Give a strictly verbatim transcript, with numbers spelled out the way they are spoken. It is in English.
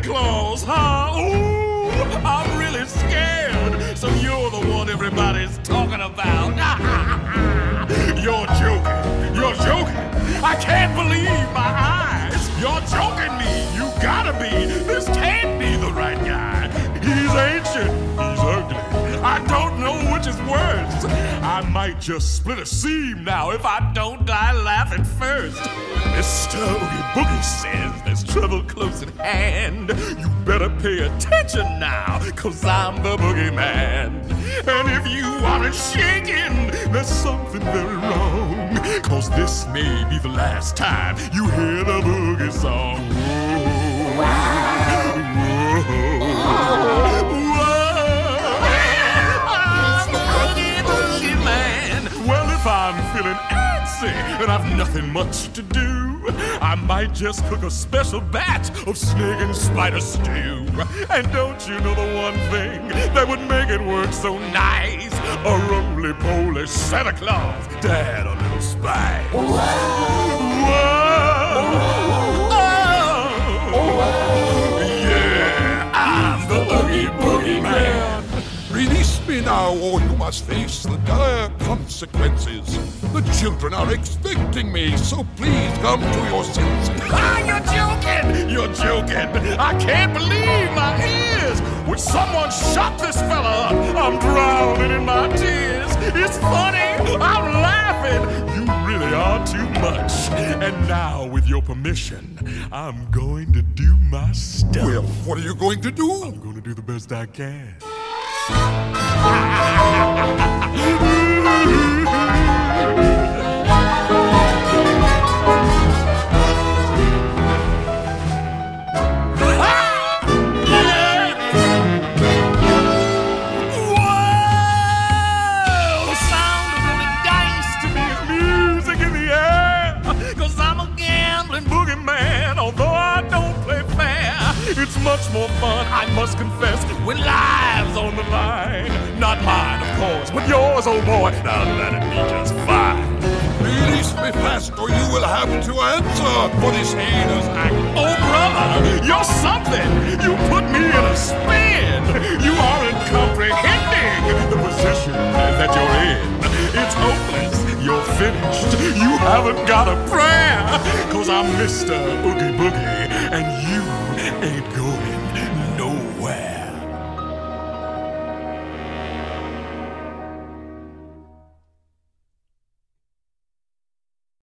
Claus, huh? Ooh, I'm really scared. So you're the one everybody's talking about. You're joking. You're joking. I can't believe my eyes. You're joking me. You gotta be. This can't be the right guy. He's ancient. He's ugly. I don't know which is worse. I might just split a seam now if I don't die laughing first. Mister Oogie Boogie says there's trouble close at hand. You better pay attention now, cause I'm the boogeyman. And if you aren't shaking, there's something very wrong, cause this may be the last time you hear the boogie song. Whoa, whoa, whoa, whoa. I'm feeling antsy and I've nothing much to do, I might just cook a special batch of snake and spider stew. And don't you know the one thing that would make it work so nice? A roly-poly Santa Claus to add a little spice. Whoa. Whoa. Oh. Yeah, I'm the Oogie Boogie Man. Release me now, or you must face the dire consequences. The children are expecting me, so please come to your senses. Ah, you're joking! You're joking! I can't believe my ears! Would someone shut this fella up? I'm drowning in my tears. It's funny! I'm laughing! You really are too much. And now, with your permission, I'm going to do my stuff. Well, what are you going to do? I'm going to do the best I can. It's much more fun, I must confess, when lives on the line. Not mine, of course, but yours, oh boy. Now let it be just fine. Release me fast, or you will have to answer for this heinous act. Oh, brother, you're something. You put me in a spin. You aren't comprehending the position that you're in. It's hopeless. You're finished. You haven't got a prayer. Cause I'm Mister Oogie Boogie, and you ain't going